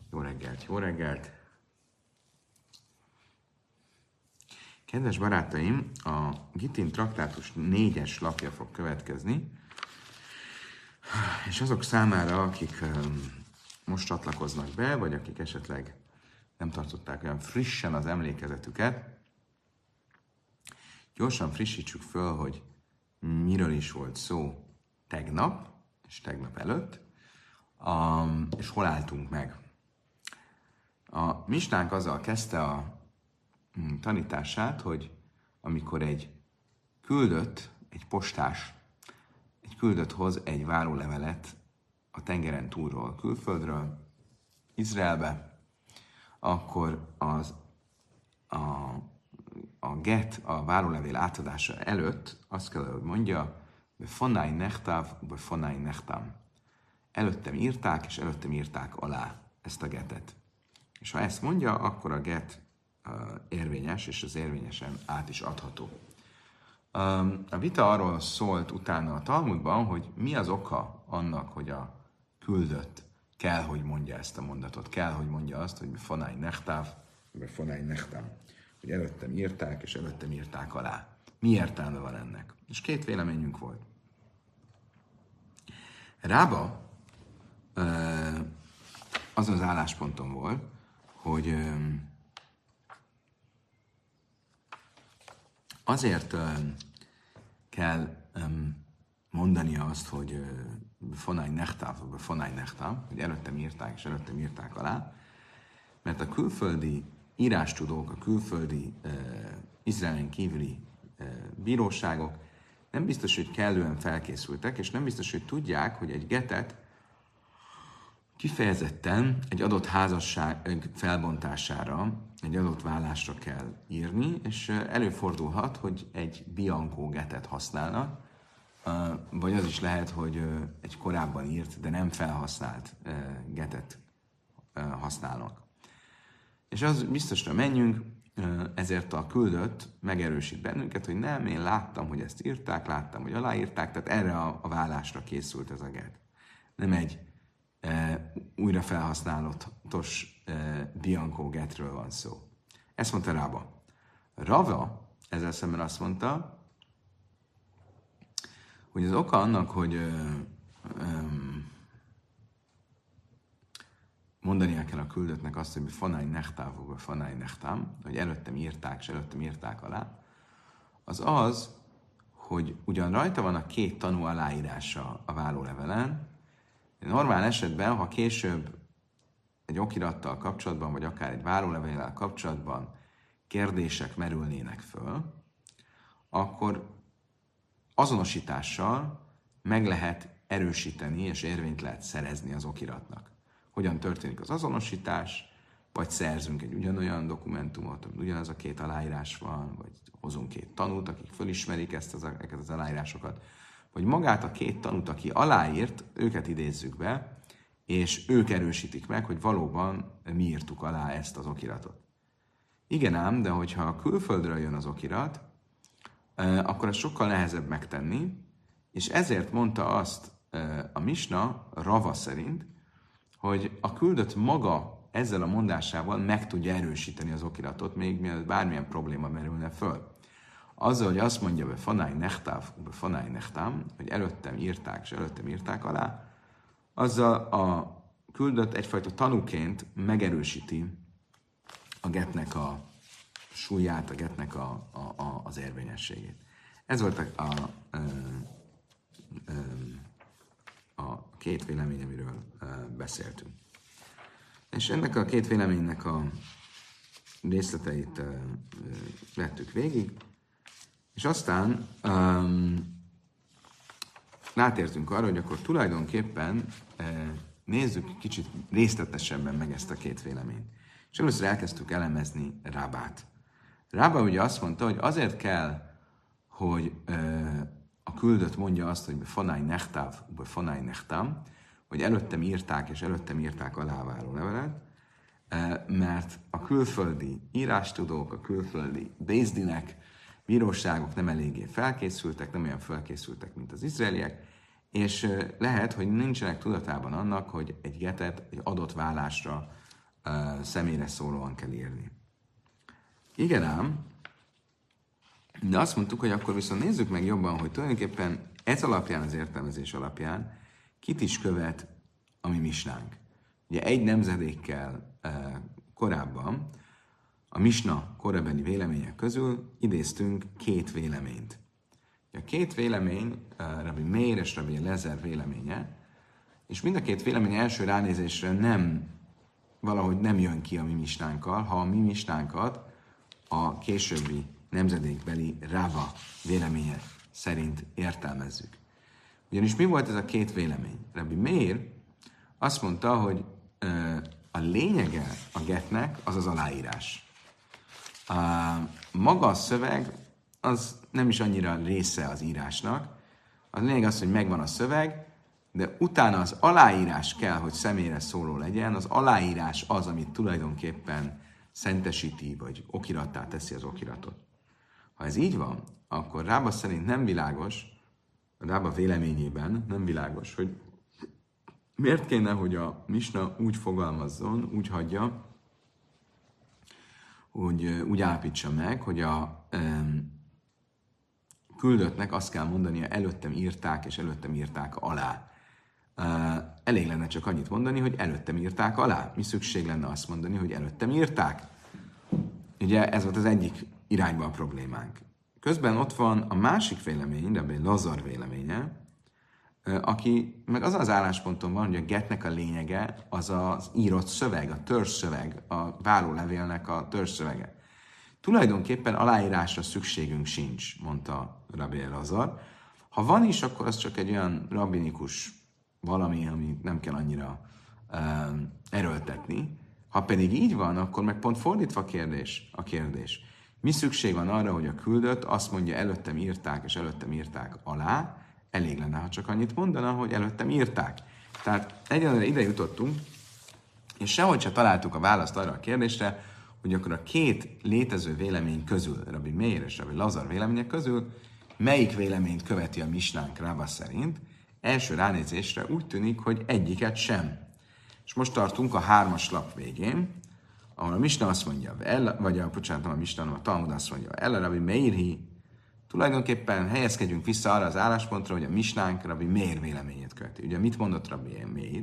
Jó reggelt, jó reggelt! Kedves barátaim, a Gittin traktátus 4-es lapja fog következni, és azok számára, akik most csatlakoznak be, vagy akik esetleg nem tartották olyan frissen az emlékezetüket, gyorsan frissítsük föl, hogy miről is volt szó tegnap, és tegnap előtt, és hol álltunk meg. A misnánk azzal kezdte a tanítását, hogy amikor egy postás, egy küldött hoz egy várólevelet a tengeren túlról, külföldről, Izraelbe, akkor a get, a várólevél átadása előtt azt kell, hogy mondja, befonai nechtav, befonai nechtam. Előttem írták, és előttem írták alá ezt a getet. És ha ezt mondja, akkor a get érvényes, és az érvényesen át is adható. A vita arról szólt utána a Talmudban, hogy mi az oka annak, hogy a küldött kell, hogy mondja ezt a mondatot, kell, hogy mondja azt, hogy befonai nechtav, befonai nechtam, hogy előttem írták, és előttem írták alá. Mi értelme van ennek? És két véleményünk volt. Rába azon az állásponton volt, hogy azért kell mondania azt, hogy fonai nechtav, vagy fonai nechtam, hogy előttem írták, és előttem írták alá, mert a külföldi írástudók, a külföldi Izraelen kívüli bíróságok nem biztos, hogy kellően felkészültek, és nem biztos, hogy tudják, hogy egy getet kifejezetten egy adott házasság felbontására, egy adott vállásra kell írni, és előfordulhat, hogy egy bianco getet használnak, vagy az is lehet, hogy egy korábban írt, de nem felhasznált getet használnak. És az biztosra menjünk, ezért a küldött megerősít bennünket, hogy nem, én láttam, hogy ezt írták, láttam, hogy aláírták, tehát erre a vállásra készült ez a get. Nem egy újra felhasználatos bianco getről van szó. Ezt mondta Rába. Rava ezzel szemben azt mondta, hogy az oka annak, hogy mondania kell a küldöttnek azt, hogy fanai nechtáv, vagy fanai nechtam, hogy előttem írták, és előttem írták alá, az, hogy ugyan rajta van a két tanú aláírása a vállólevelen, normál esetben, ha később egy okirattal kapcsolatban, vagy akár egy várólevéllel kapcsolatban kérdések merülnének föl, akkor azonosítással meg lehet erősíteni, és érvényt lehet szerezni az okiratnak. Hogyan történik az azonosítás, vagy szerzünk egy ugyanolyan dokumentumot, ami ugyanaz a két aláírás van, vagy hozunk két tanút, akik fölismerik ezeket az aláírásokat, vagy magát a két tanút, aki aláírt, őket idézzük be, és ők erősítik meg, hogy valóban mi írtuk alá ezt az okiratot. Igen ám, de hogyha a külföldről jön az okirat, akkor ez sokkal nehezebb megtenni, és ezért mondta azt a misna, Rava szerint, hogy a küldött maga ezzel a mondásával meg tudja erősíteni az okiratot, még mielőtt bármilyen probléma merülne föl. Azzal, hogy azt mondja, hogy fanai nechtav, fanai nechtam, hogy előttem írták, és előttem írták alá, azzal a küldött egyfajta tanúként megerősíti a getnek a súlyát, a getnek az érvényességét. Ez volt a két vélemény, amiről beszéltünk. És ennek a két véleménynek a részleteit vettük végig, és aztán rátértünk arra, hogy akkor tulajdonképpen nézzük kicsit részletesebben meg ezt a két véleményt. És először elkezdtük elemezni Rábát. Rába ugye azt mondta, hogy azért kell, hogy a küldött mondja azt, hogy befonai nechtav, befonai nechtam, hogy előttem írták, és előttem írták aláváró levelet, mert a külföldi írástudók, a külföldi bézdinek, bíróságok nem eléggé felkészültek, nem olyan felkészültek, mint az izraeliek, és lehet, hogy nincsenek tudatában annak, hogy egy getet egy adott vállásra személyre szólóan kell írni. Igen ám, de azt mondtuk, hogy akkor viszont nézzük meg jobban, hogy tulajdonképpen ez alapján, az értelmezés alapján kit is követ a mi misnánk. Ugye egy nemzedékkel korábban a misna korabeli vélemények közül idéztünk két véleményt. A két vélemény, Rabbi Meir és Rabbi Eliezer véleménye, és mind a két vélemény első ránézésre valahogy nem jön ki a mi misnánkkal, ha a mi misnánkat a későbbi nemzedékbeli Rava véleménye szerint értelmezzük. Ugyanis mi volt ez a két vélemény? Rabbi Meir azt mondta, hogy a lényege a getnek az az aláírás. Maga a szöveg az nem is annyira része az írásnak. A lényeg az, hogy megvan a szöveg, de utána az aláírás kell, hogy személyre szóló legyen. Az aláírás az, amit tulajdonképpen szentesíti, vagy okirattá teszi az okiratot. Ha ez így van, akkor Rába szerint nem világos, a Rába véleményében nem világos, hogy miért kéne, hogy a misna úgy fogalmazzon, úgy hagyja, úgy állapítsa meg, hogy a küldöttnek azt kell mondania, előttem írták, és előttem írták alá. Elég lenne csak annyit mondani, hogy előttem írták alá. Mi szükség lenne azt mondani, hogy előttem írták? Ugye ez volt az egyik irányban a problémánk. Közben ott van a másik vélemény, de Lazar véleménye, aki meg az az állásponton van, hogy a getnek a lényege az az írott szöveg, a törzsszöveg, a vállólevélnek a törzsszövege. Tulajdonképpen aláírásra szükségünk sincs, mondta Rabbi Elazar. Ha van is, akkor az csak egy olyan rabbinikus valami, amit nem kell annyira erőltetni. Ha pedig így van, akkor meg pont fordítva a kérdés. Mi szükség van arra, hogy a küldött azt mondja, előttem írták, és előttem írták alá, elég lenne, ha csak annyit mondana, hogy előttem írták. Tehát egyenlőre ide jutottunk, és sehogy se találtuk a választ arra a kérdésre, hogy akkor a két létező vélemény közül, Rabbi Meir és Rabbi Lazar vélemények közül, melyik véleményt követi a misnánk Rába szerint. Első ránézésre úgy tűnik, hogy egyiket sem. És most tartunk a 3. lap végén, ahol a misna azt mondja, a Talmud azt mondja, el Rabbi Meirhi, tulajdonképpen helyezkedjünk vissza arra az álláspontra, hogy a misnánk Rabbi Meir véleményét követi. Ugye mit mondott Rabbi Meir?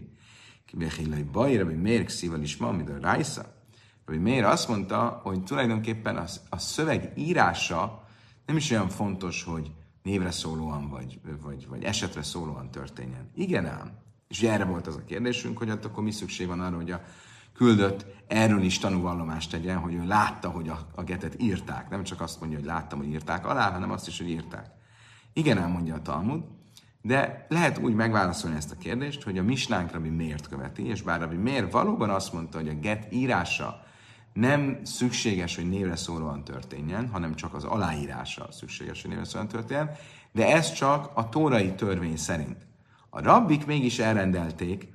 Rabbi Meir szível is ma, mint a Rájsza. Rabbi Meir azt mondta, hogy tulajdonképpen a szöveg írása nem is olyan fontos, hogy névre szólóan vagy esetre szólóan történjen. Igen ám. És erre volt az a kérdésünk, hogy akkor mi szükség van arra, hogy a küldött erről is tanúvallomást tegyen, hogy ő látta, hogy a getet írták. Nem csak azt mondja, hogy láttam, hogy írták alá, hanem azt is, hogy írták. Igen ám, mondja a Talmud, de lehet úgy megválaszolni ezt a kérdést, hogy a misnánk Rabbi Meért követi, és bár Rabbi Meir valóban azt mondta, hogy a get írása nem szükséges, hogy névre szólóan történjen, hanem csak az aláírása szükséges, hogy névre szólóan történjen, de ez csak a tórai törvény szerint. A rabbik mégis elrendelték,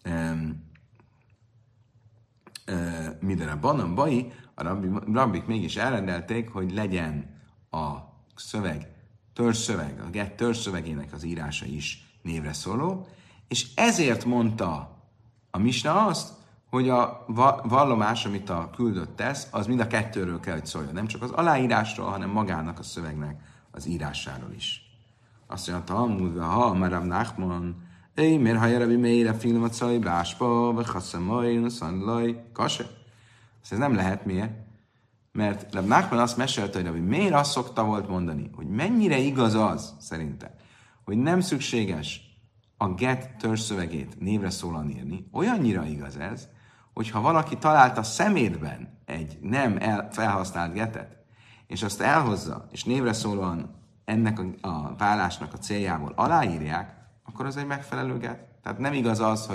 Midrabanan bai, a rabbik mégis elrendelték, hogy legyen a szöveg, törzsszöveg, a get törzsszövegének az írása is névre szóló, és ezért mondta a misna azt, hogy a vallomás, amit a küldött tesz, az mind a kettőről kell, hogy szóljon. Nem csak az aláírásról, hanem magának a szövegnek az írásáról is. Azt mondja, Talmud, ha Marav Nachman, miért ha Rabbi Meir a filmet szaj, báspa, vagy haszamaj, szandlaj, kase. Ez nem lehet, miért? Mert Rabbi Nachman azt mesélte, hogy Rabbi Meir azt szokta volt mondani, hogy mennyire igaz az, szerintem, hogy nem szükséges a get törzsszövegét névre szólóan írni. Olyannyira igaz ez, hogy ha valaki talált a szemétben egy nem felhasznált getet, és azt elhozza, és névre szólóan ennek a vállásnak a céljából aláírják, akkor az egy megfelelő get. Tehát nem igaz az,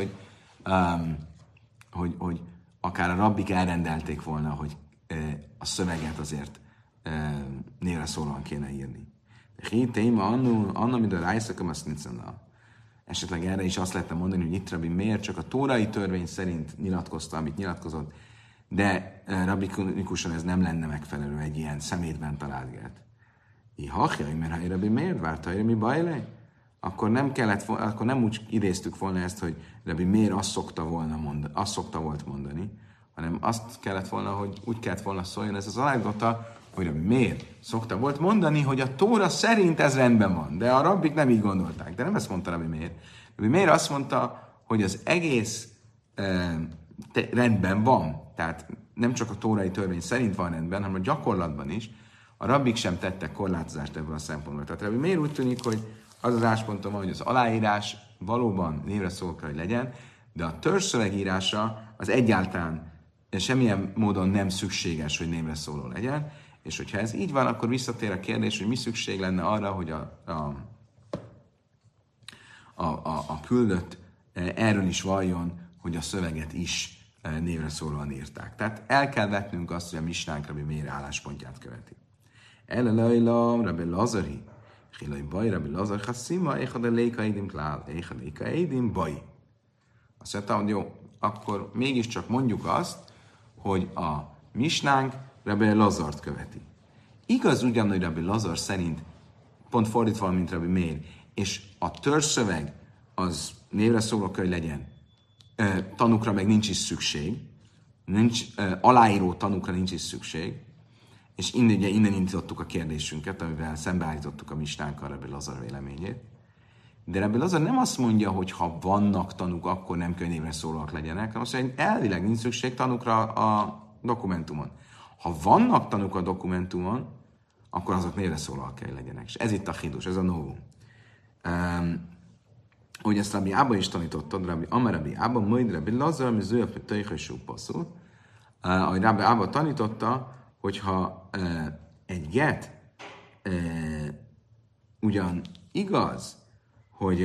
hogy akár a rabbik elrendelték volna, hogy a szöveget azért névre szólóan kéne írni. Esetleg erre is azt lehetne mondani, hogy itt Rabbi Meir csak a tórai törvény szerint nyilatkozta, amit nyilatkozott, de rabbinikusan ez nem lenne megfelelő egy ilyen szemétben talált get. Mert ha Rabbi Meir várta, mi baj akkor nem úgy idéztük volna ezt, hogy Rabbi Meir azt szokta volt mondani, hanem azt kellett volna, hogy úgy kellett volna szóljon ez az alágota, hogy Rabbi Meir szokta volt mondani, hogy a Tóra szerint ez rendben van, de a rabbik nem így gondolták. De nem ezt mondta Rabbi Meir. Rabbi Meir azt mondta, hogy az egész rendben van. Tehát nem csak a tórai törvény szerint van rendben, hanem a gyakorlatban is. A rabbik sem tettek korlátozást ebből a szempontból. Tehát Rabbi Meir úgy tűnik, hogy az állásponton van, hogy az aláírás valóban névre szóló kell, hogy legyen, de a törzszöveg írása az egyáltalán semmilyen módon nem szükséges, hogy névre szóló legyen, és hogyha ez így van, akkor visszatér a kérdés, hogy mi szükség lenne arra, hogy a küldött erről is valljon, hogy a szöveget is névre szólóan írták. Tehát el kell vetnünk azt, hogy a misnánk Rabbi Meir álláspontját követi. Elelajlam, Rabbi Lazari, Hilaj baj, Rabbi Lazar Hasszima, Échad a Léka Édim Klál, Échad a Léka Édim baj. Azt mondta, hogy jó, akkor mégiscsak mondjuk azt, hogy a misnánk Rabbi Lazart követi. Igaz ugyan, hogy Rabbi Lazar szerint pont fordítva, mint Rabbi Meir, és a törzszöveg az névre szóló kell, hogy legyen, tanukra meg nincs is szükség, aláíró tanukra nincs is szükség, és innen indítottuk a kérdésünket, amivel szembeállítottuk a misnánkkal Rabbi Lazar véleményét. De Rabbi Lazar nem azt mondja, hogy ha vannak tanúk, akkor nem kell névre szólóak legyenek, hanem azt mondja, hogy elvileg nincs szükség tanúkra a dokumentumon. Ha vannak tanúk a dokumentumon, akkor azok névre szólóak kell legyenek. És ez itt a hidus, ez a novum. Hogy ezt Rabbi Abba is tanítottad, Rabbi Abba, majd Rabbi Lazar, mi zőjök, hogy töjhösú passzul. Ahogy Rabbi Abba tanította, hogyha egy get ugyan igaz, hogy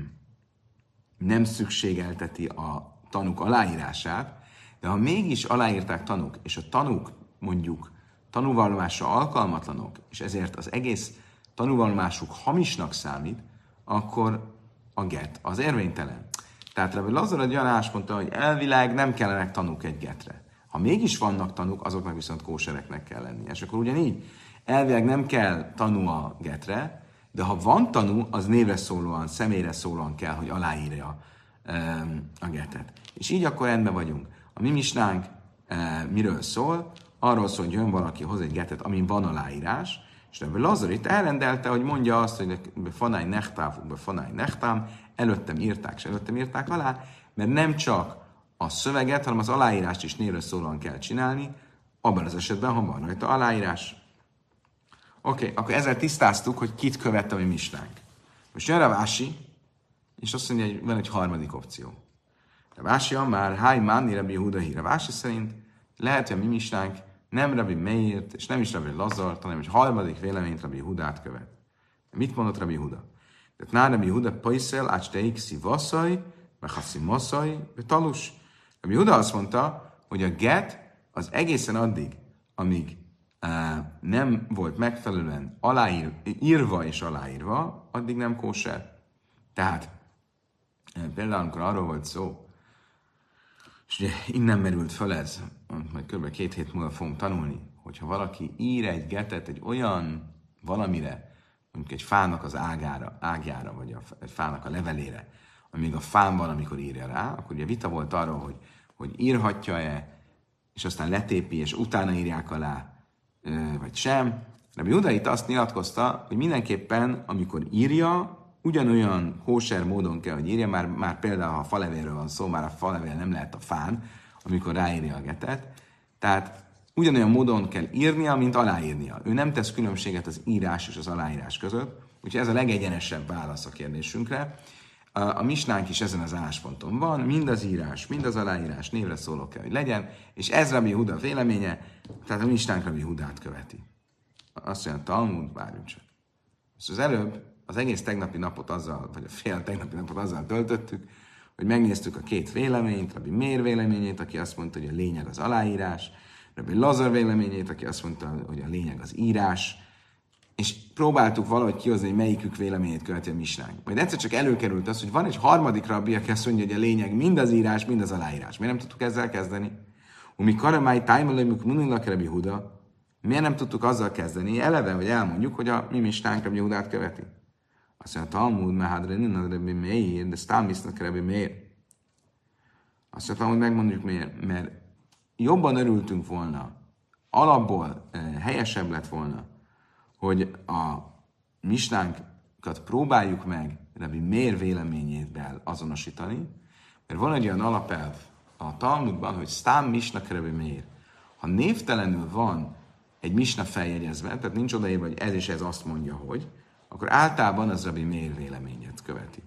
nem szükségelteti a tanúk aláírását, de ha mégis aláírták tanúk, és a tanúk mondjuk tanúvallomásra alkalmatlanok, és ezért az egész tanúvallomásuk hamisnak számít, akkor a get az érvénytelen. Tehát Rabbi Lazar egy olyan állásponton, hogy elvileg nem kellenek tanúk egy getre. Ha mégis vannak tanúk, azoknak viszont kósereknek kell lennie. És akkor ugyanígy elvileg nem kell tanú a getre, de ha van tanú, az névre szólóan, személyre szólóan kell, hogy aláírja a getet. És így akkor rendben vagyunk. A mi misnánk miről szól? Arról szól, hogy jön valaki hoz egy getet, amin van aláírás, és Rabbi Lazar itt elrendelte, hogy mondja azt, hogy befanáj nechtávuk, befanáj nechtám, előttem írták, és előttem írták alá, mert nem csak a szöveget, hanem az aláírást is névre szólóan kell csinálni, abban az esetben, ha van rajta aláírás. Oké, akkor ezzel tisztáztuk, hogy kit követte a mi misnánk. Most jön Ravási, és azt mondja, hogy van egy harmadik opció. Ravási már háj mánni Rabbi Huda hír. Ravási szerint lehet, hogy a mi misnánk nem Rabbi Meirt, és nem is Rabbi Lazart, hanem egy harmadik véleményt Rabbi Hudát követ. Mit mondott Rabbi Huda? Tehát ná Rabbi Huda pajszel, ácsteik szivaszaj, mechaszi maszaj, talus. Rabbi Huda azt mondta, hogy a get az egészen addig, amíg nem volt megfelelően írva és aláírva, addig nem kóser. Tehát például, amikor arról volt szó, és ugye innen merült föl ez, majd kb. 2 hét múlva fogunk tanulni, hogyha valaki ír egy getet egy olyan valamire, mondjuk egy fának az ágjára, vagy egy fának a levelére, amíg a fán van, amikor írja rá, akkor ugye vita volt arról, hogy írhatja-e, és aztán letépi, és utána írják alá, vagy sem. Rabbi Huda itt azt nyilatkozta, hogy mindenképpen, amikor írja, ugyanolyan kóser módon kell, hogy írja, már például, ha a falevélről van szó, már a falevél nem lehet a fán, amikor ráírja a getet. Tehát ugyanolyan módon kell írnia, mint aláírnia. Ő nem tesz különbséget az írás és az aláírás között, úgyhogy ez a legegyenesebb válasz a kérdésünkre. A misnánk is ezen az állásponton van, mind az írás, mind az aláírás névre szóló kell, hogy legyen, és ez Rabbi Huda véleménye, tehát a misnánk Rabbi Hudát követi. Azt mondja, Talmud, várjunk csak. Most az előbb az egész tegnapi napot azzal, vagy a fél tegnapi napot azzal töltöttük, hogy megnéztük a 2 véleményt, Rabbi Meir véleményét, aki azt mondta, hogy a lényeg az aláírás, Rabbi Lazar véleményét, aki azt mondta, hogy a lényeg az írás, és próbáltuk valahogy kihozni, hogy melyikük véleményét követi a misnánk. Majd egyszer csak előkerült az, hogy van egy harmadik rabbi, aki azt mondja, hogy a lényeg mind az írás, mind az aláírás. Miért nem tudtuk ezzel kezdeni? Umi karamáj tájmalajmuk munilak Rabbi Huda. Miért nem tudtuk azzal kezdeni? Eleve, hogy elmondjuk, hogy a mi misnánk Rabbi Hudát követi. Azt mondja, Talmud, mehadre ninad Rabbi Meir, de sztámisznak Rabbi Meir. Azt mondja, hogy megmondjuk miért, mert jobban örültünk volna, alapból helyesebb lett volna, hogy a misnánkat próbáljuk meg Rabbi Meir véleményével azonosítani, mert van egy olyan alapelv a Talmudban, hogy sztám misna Rabbi Meir. Ha névtelenül van egy misna feljegyezve, tehát nincs odaírva, hogy ez és ez azt mondja, hogy, akkor általában az Rabbi Meir véleményét követi.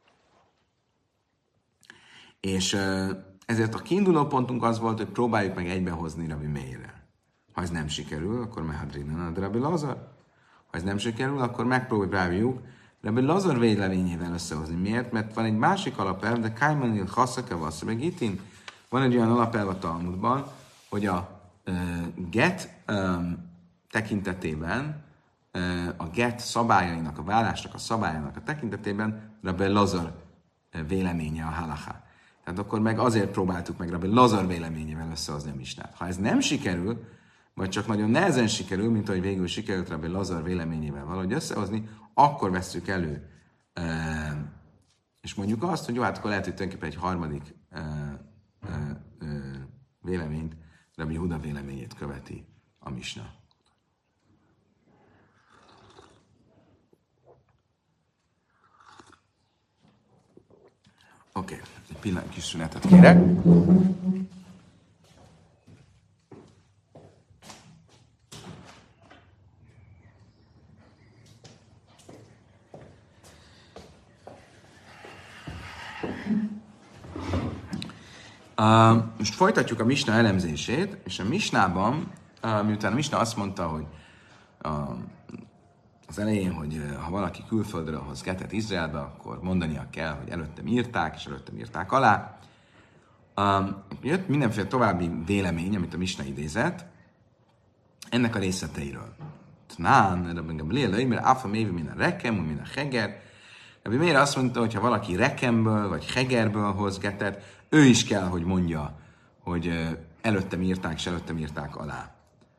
És ezért a kiinduló pontunk az volt, hogy próbáljuk meg egybehozni Rabbi Meirrel. Ha ez nem sikerül, akkor mehadrinan ad Rabbi Lazar. Ha ez nem sikerül, akkor megpróbáljuk Rabbi Lazar véleményével összehozni. Miért? Mert van egy másik alapelv, de Kaimanil Chasszake Vasszabeg van egy olyan alapelv a Talmudban, hogy a get tekintetében, a get szabályainak, a vállásnak a szabályainak a tekintetében Rabbi Lazar véleménye a halacha. Tehát akkor meg azért próbáltuk meg Rabbi Lazar véleményével összehozni a misnát. Ha ez nem sikerül, vagy csak nagyon nehezen sikerül, mint ahogy végül sikerült Rabbi Lazar véleményével valahogy összehozni, akkor vesszük elő, és mondjuk azt, hogy jó, hát akkor lehet, hogy tulajdonképpen egy harmadik véleményt, Rabbi Huda véleményét követi a misna. Oké, egy pillanat kis szünetet kérek. Most folytatjuk a misna elemzését, és a misnában, miután a misna azt mondta, hogy az elején, hogy ha valaki külföldre hoz getet Izraelbe, akkor mondania kell, hogy előttem írták, és előttem írták alá. Jött mindenféle további vélemény, amit a misna idézett, ennek a részleteiről. Tnán, Rabbi Gamliel, mert áfa mévi min a rekem, min a heger. Rabbi Meir azt mondta, hogy ha valaki rekemből vagy hegerből hoz getet, ő is kell, hogy mondja, hogy előttem írták, és előttem írták alá.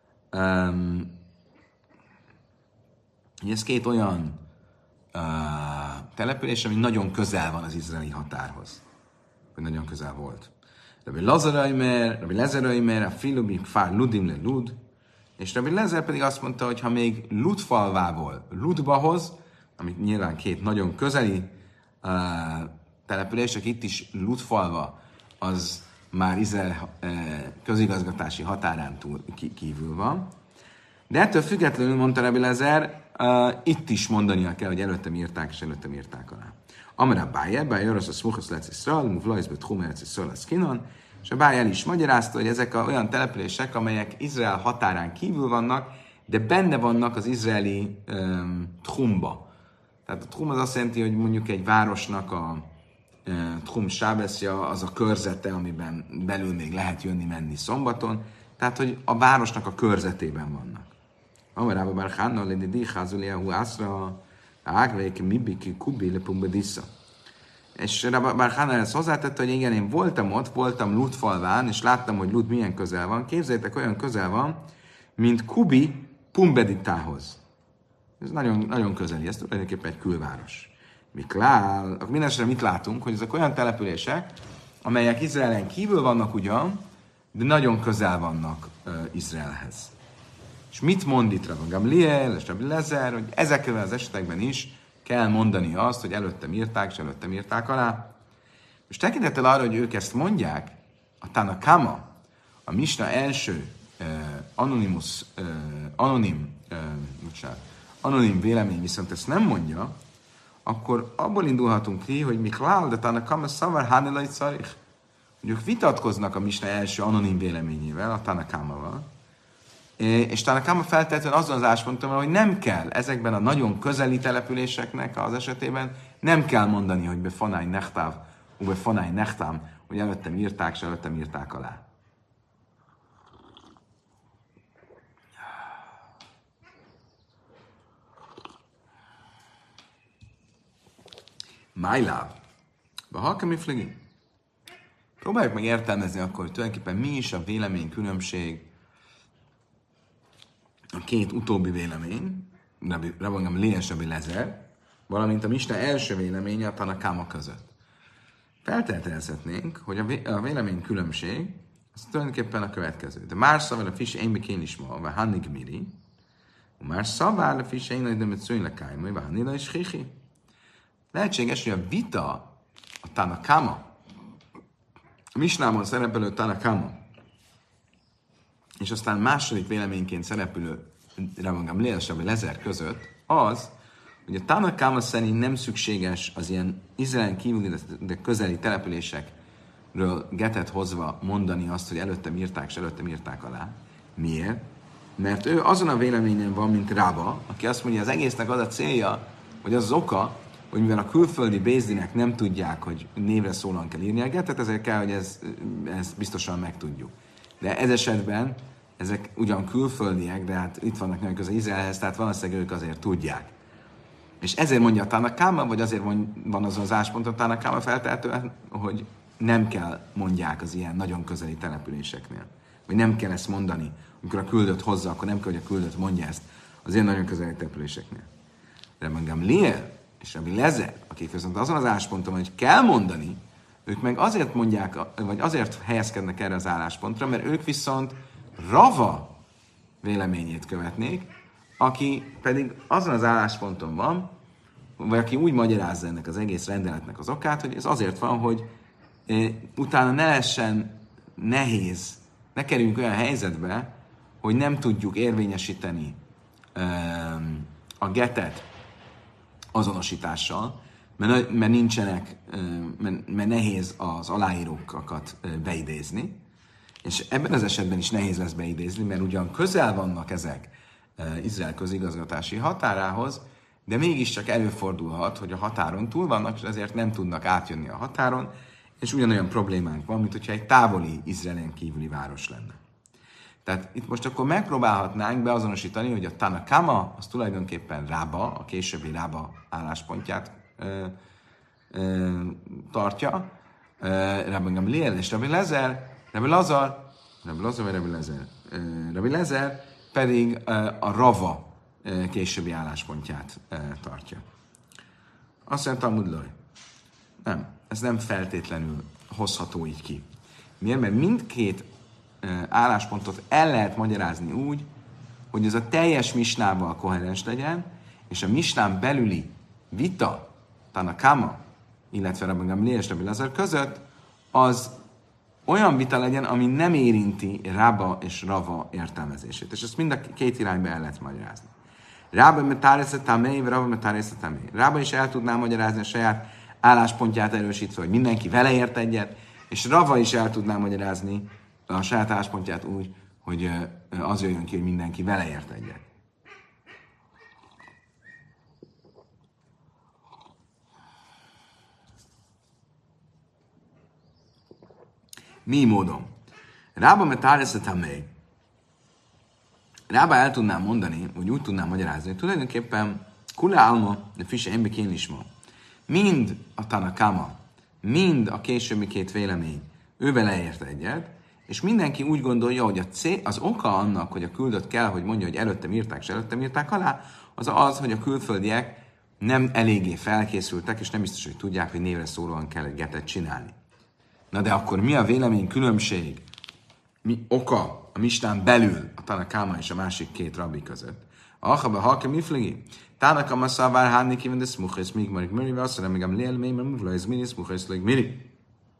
Ez két olyan település, ami nagyon közel van az izraeli határhoz. Vagy nagyon közel volt. Rabbi Lezer Aimer, a Filubi Kfár Ludim le Lud, és Rabbi Lezer pedig azt mondta, hogy ha még Lud falvából Ludba hoz, ami nyilván két nagyon közeli települések, itt is Ludfalva, az már Izrael közigazgatási határán kívül van. De ettől függetlenül, mondta Rabbi Lezer, itt is mondania kell, hogy előttem írták, és előttem írták alá. Amara Bájer az a Smuchas Lec Iszrael, Muvlajzbe Tchum Lec Iszrael Szkinon, és a Bájer is magyarázta, hogy ezek olyan települések, amelyek Izrael határán kívül vannak, de benne vannak az izraeli Tchumba. Tehát a Tchum az azt jelenti, hogy mondjuk egy városnak a Tchum Sábeszja az a körzete, amiben belül még lehet jönni-menni szombaton, tehát hogy a városnak a körzetében vannak. Amarába bár Hanna lédi díházuliahu ászra ágveik mibiki kubi lepumbedissza. És bár Hanna ezt hozzátette, hogy igen, én voltam ott, voltam Lud-falván, és láttam, hogy Lud milyen közel van. Képzeljétek, olyan közel van, mint Kubi Pumbedittához. Ez nagyon, nagyon közeli, ez tulajdonképpen egy külváros. Miklál, akkor mindenesetre mit látunk, hogy ezek olyan települések, amelyek Izraelen kívül vannak ugyan, de nagyon közel vannak Izraelhez. És mit mond itt Rabbi Gamliel és Rabbi Lezer, hogy ezekben az esetekben is kell mondani azt, hogy előttem írták, és előttem írták alá. És tekintettel arra, hogy ők ezt mondják, a Tanakama, a misna első anonim vélemény viszont ezt nem mondja, akkor abból indulhatunk ki, hogy Miklál, de Tanakama szavar hánelai szarich. Hogy ők vitatkoznak a misna első anonim véleményével, a Tanakamával, és Tanakama feltétlenül azon az állásponton, hogy nem kell ezekben a nagyon közeli településeknek az esetében, nem kell mondani, hogy befanáj nechtáv, befanáj nechtám, hogy előttem írták, és előttem írták alá. Májláv. Bahalkami fligi. Próbáljuk meg értelmezni akkor, hogy tulajdonképpen mi is a véleménykülönbség a két utóbbi vélemény, Rabbi Gamliel és Rabbi Lezer, valamint a misna első véleménye a Tanakama között. Feltételezhetnénk, hogy a véleménykülönbség Ez tulajdonképpen a következő. De már szavál a fis én bekén is ma, vagy hannig miri, már szavál a fis én nem szőny kájmai, vagy hannig is hihi. Lehetséges, hogy a vita, a Tanakama, a Misnában szerepelő Tanakama, és aztán második véleményként szereplő Rabban Gamliel és Rabbi Lezer között az, hogy a Tanakama szerint nem szükséges az ilyen Izraelen kívüli, de közeli településekről getet hozva mondani azt, hogy előttem írták, és előttem írták alá. Miért? Mert ő azon a véleményen van, mint Rába, aki azt mondja, az egésznek az a célja, vagy az oka, hogy mivel a külföldi bézdinek nem tudják, hogy névre szólóan kell írni a getet, ezért kell, hogy ezt biztosan megtudjuk. De ez esetben ezek ugyan külföldiek, de hát itt vannak nagyon közel Izraelhez, tehát valószínűleg ők azért tudják. És ezért mondja a Tanakáma, vagy azért van azon az áspont a Tanakáma feltehetően, hogy nem kell mondják az ilyen nagyon közeli településeknél. Vagy nem kell ezt mondani, amikor a küldött hozza, akkor nem kell, hogy a küldött mondja ezt az ilyen nagyon közeli településeknél. De Rabban Gamliel és Rabbi Lezer, akik viszont azon az állásponton, hogy kell mondani, ők meg azért mondják, vagy azért helyezkednek erre az álláspontra, mert ők viszont Rava véleményét követnék, aki pedig azon az állásponton van, vagy aki úgy magyarázza ennek az egész rendeletnek az okát, hogy ez azért van, hogy utána ne lehessen nehéz, ne kerüljünk olyan helyzetbe, hogy nem tudjuk érvényesíteni a getet azonosítással, mert nincsenek, mert nehéz az aláírókat beidézni, és ebben az esetben is nehéz lesz beidézni, mert ugyan közel vannak ezek Izrael közigazgatási határához, de mégiscsak előfordulhat, hogy a határon túl vannak, és ezért nem tudnak átjönni a határon, és ugyanolyan problémánk van, mint hogyha egy távoli Izraelen kívüli város lenne. Tehát itt most akkor megpróbálhatnánk beazonosítani, hogy a Tanakama az tulajdonképpen Rába, a későbbi Rába álláspontját tartja, Rabban Gamliel és Rabbi Lezer, Rabbi Lezer pedig a Rava későbbi álláspontját tartja. Azt mondja Talmud Loj. Nem, ez nem feltétlenül hozható így ki. Miért? Mert mindkét álláspontot el lehet magyarázni úgy, hogy ez a teljes misnával koherens legyen, és a misnán belüli vita, Tanakama, illetve Rabban Gamliel és Rabbi Lezer között, az olyan vita legyen, ami nem érinti Rába és Rava értelmezését. És ezt mind a két irányba el lehet magyarázni. Rába metárésze tamei, Rava metárésze tamei. Rába is el tudná magyarázni a saját álláspontját erősítve, hogy mindenki vele ért egyet, és Rava is el tudná magyarázni a saját álláspontját úgy, hogy az jöjjön ki, hogy mindenki vele ért egyet. Mi módon? Rába metárésze tamei. Rába el tudnám mondani, vagy úgy tudnám magyarázni, hogy tulajdonképpen kula alma, de fise én bekén is ma. Mind a Tanakama, mind a későbbi két vélemény, ő vele ért egyet, és mindenki úgy gondolja, hogy az oka annak, hogy a küldött kell, hogy mondja, hogy előttem írták, és előttem írták alá, az az, hogy a külföldiek nem eléggé felkészültek, és nem biztos, hogy tudják, hogy névre szólóan kell egy getet csinálni. Na de akkor mi a vélemény különbség? Mi oka a misnán belül a Tanakáma és a másik két rabbi között? Ahaba halke miflegi. Tanakama szavár hánni kíván, de smuchesz még marik miri, vagy azt mondja, még amlél, még mert mufla, ez miri, smuchesz leg miri.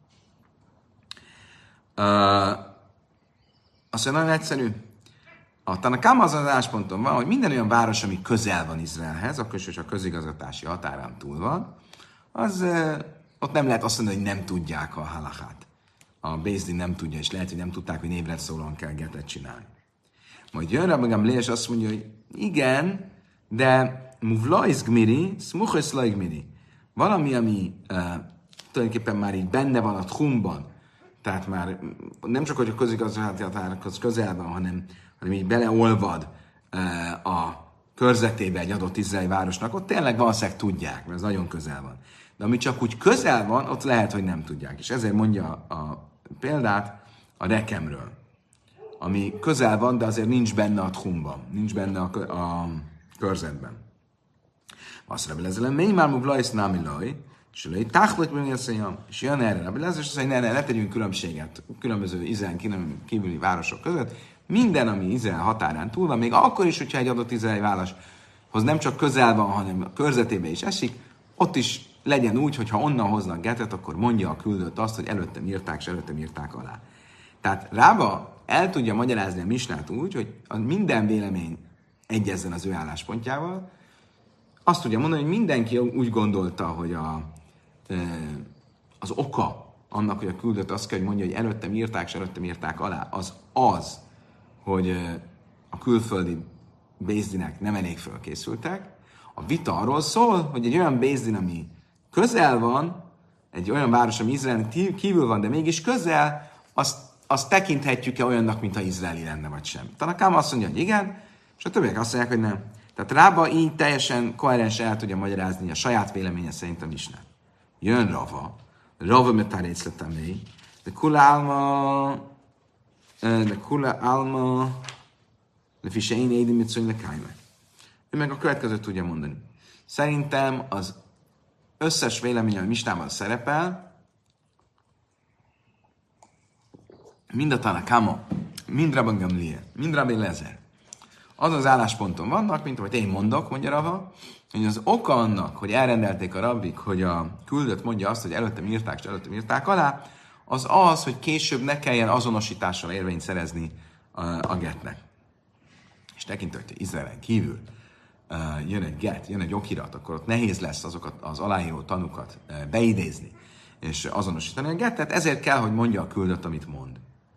Azt mondja, nagyon egyszerű. A Tanakama azon az állásponton van, hogy minden olyan város, ami közel van Izraelhez, akkor is, hogyha a közigazgatási határán túl van, az ott nem lehet azt mondani, hogy nem tudják a halachát. A Béz Din nem tudja, és lehet, hogy nem tudták, hogy névre szólóan kell getet csinálni. Majd jön Rabban Gamliel, és azt mondja, hogy igen, de muvlaiz gmiri, smuchesz laigmiri. Valami, ami tulajdonképpen már így benne van a tchumban, tehát már nem csak, hogy a közigazgatási határokhoz közel van, hanem így beleolvad a körzetébe egy adott izraeli városnak, ott tényleg valószínűleg tudják, mert ez nagyon közel van. De ami csak úgy közel van, ott lehet, hogy nem tudják. És ezért mondja a példát a Rekemről, ami közel van, de azért nincs benne a tchumban, nincs benne a körzetben. Azt Rabbi Lezer, mély már muvlajsz námi laj, És lőj táchlik, és jön erre Rabbi Lezer, és azt mondja, ne tegyünk különbséget különböző Izrael kívüli városok között. Minden, ami Izrael határán túl van, még akkor is, hogyha egy adott izraeli városhoz nem csak közel van, hanem a körzetébe is esik, ott is legyen úgy, hogy ha onnan hoznak getet, akkor mondja a küldött azt, hogy előttem írták, és előttem írták alá. Tehát Rába el tudja magyarázni a misnát úgy, hogy minden vélemény egyezzen az ő álláspontjával. Azt tudja mondani, hogy mindenki úgy gondolta, hogy az oka annak, hogy a küldött azt kell, hogy mondja, hogy előttem írták, és előttem írták alá, az, hogy a külföldi bézdinek nem elég fölkészültek. A vita arról szól, hogy egy olyan bézdin, ami közel van, egy olyan város, ami Izrael kívül van, de mégis közel, azt tekinthetjük-e olyannak, mintha izraeli lenne, vagy sem. Tanakám azt mondja, hogy igen, és a többiek azt mondják, hogy nem. Tehát Rába így teljesen koherensen el tudja magyarázni a saját véleménye szerint a misnát. Jön Rava metarécletemé, de kula alma le fisein édi mitszony le kájme. Ő meg a következőt tudja mondani. Szerintem az összes vélemény, ami misnában szerepel, mind a Tanakama, mind Rabban Gamliel, mind Rabbi Lezer. Az állásponton vannak, mint ahogy én mondok, mondja Rava, hogy az oka annak, hogy elrendelték a rabbik, hogy a küldött mondja azt, hogy előttem írták, és előttem írták alá, az, hogy később ne kelljen azonosítással érvényt szerezni a getnek. És tekintve, hogy Izraelen kívül jön egy get, jön egy okirat, akkor ott nehéz lesz azokat az aláíró tanukat beidézni, és azonosítani a gettet, ezért kell, hogy mondja a küldött, amit mond.